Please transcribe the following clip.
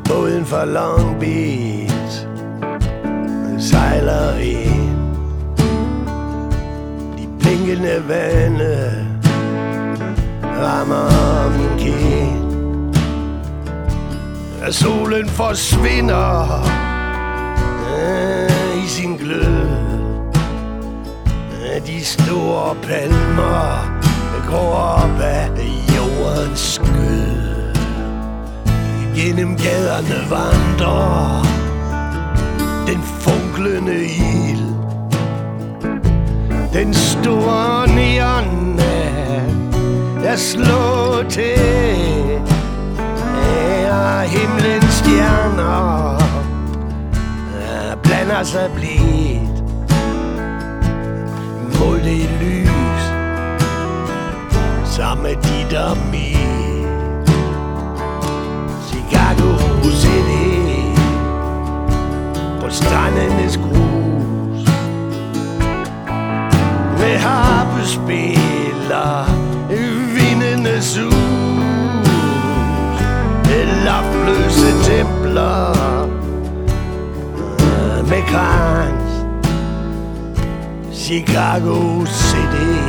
Båden fra Long Beach sejler ind. De blinkende vande rammer min kind. Solen forsvinder i sin glød. De store palmer går op af jordens skød. Gennem gaderne vandrer den funklende ild. Den store neon er slået til af himlens stjerner blander sig blidt mod det lys sammen med dit og mit. Chicago City på strandenes grus med harpespiller vindende sus, loftløse templer med krans. Chicago City.